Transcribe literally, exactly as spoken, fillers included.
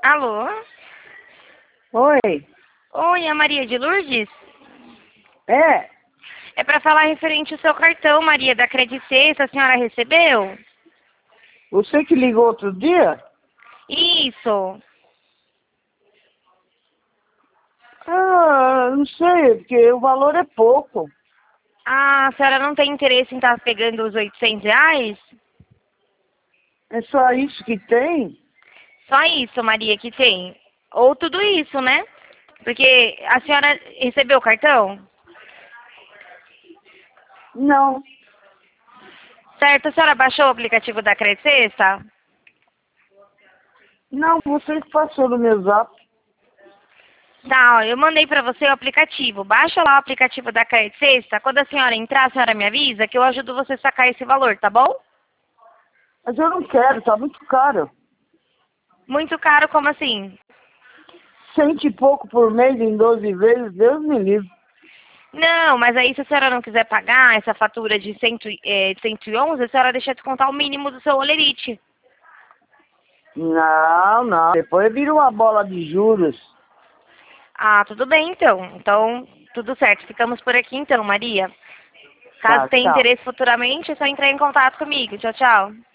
Alô? Oi. Oi, é a Maria de Lourdes? É, É para falar referente ao seu cartão, Maria, da Credit Suisse. A senhora recebeu? você que ligou outro dia? Isso. Ah, não sei, porque o valor é pouco. Ah, a senhora não tem interesse em estar pegando os oitocentos reais? É só isso que tem? Só isso, Maria, que tem. Ou tudo isso, né? Porque a senhora recebeu o cartão? Não. Certo, a senhora baixou o aplicativo da Credit Suisse? Não, você que passou no meu zap. Tá, ó, eu mandei pra você o aplicativo. Baixa lá o aplicativo da Credit Suisse. Quando a senhora entrar, a senhora me avisa que eu ajudo você a sacar esse valor, tá bom? Mas eu não quero, tá muito caro. Muito caro, como assim? Cento e pouco por mês em doze vezes, Deus me livre. Não, mas aí se a senhora não quiser pagar essa fatura de, cem, eh, de cento e onze, a senhora deixa descontar o mínimo do seu olerite. Não, não. Depois vira uma bola de juros. Ah, tudo bem então. Então, tudo certo. Ficamos por aqui então, Maria. Caso Tá, tenha tchau. interesse futuramente, é só entrar em contato comigo. Tchau, tchau.